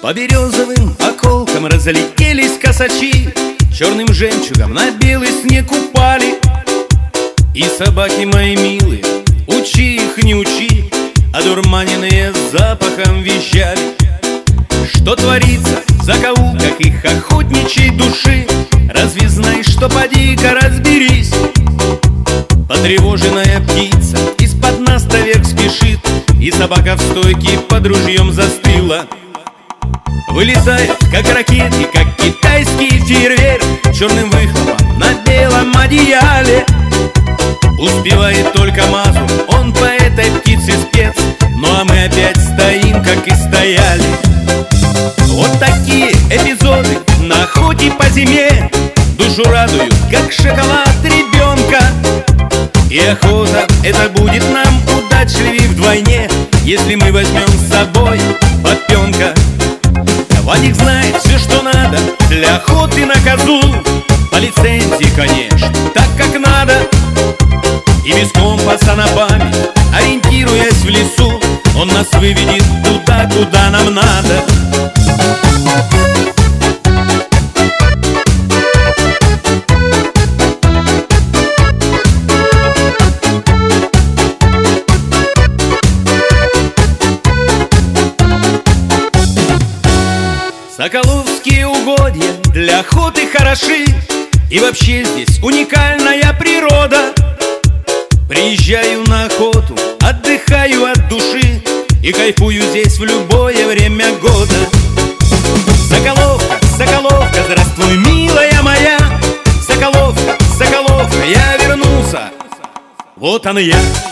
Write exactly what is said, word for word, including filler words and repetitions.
По березовым околкам разлетелись косачи, черным жемчугом на белый снег упали. И собаки мои милые, учи их, не учи, одурманенные запахом визжали. Что творится в закоулках их охотничьей души, разве знаешь, что поди-ка разберись. Потревоженная птица из-под наста вверх спешит, и собака в стойке под ружьем застыла. Вылетает, как ракеты, как китайский фейерверк, черным выхлопом на белом одеяле. Успевает только Мазур, он по этой птице спец, ну а мы опять стоим, как и стояли. Вот такие эпизоды на охоте по зиме душу радуют, как шоколад ребенка. И охота это будет нам удачливее вдвойне, если мы возьмем с собой попенка. Вадик знает все, что надо для охоты на козу, по лицензии, конечно, так как надо. И без компаса на память, ориентируясь в лесу, он нас выведет туда, куда нам надо. Соколовские угодья для охоты хороши, и вообще здесь уникальная природа. Приезжаю на охоту, отдыхаю от души и кайфую здесь в любое время года. Соколовка, Соколовка, здравствуй, милая моя. Соколовка, Соколовка, я вернулся, вот он я.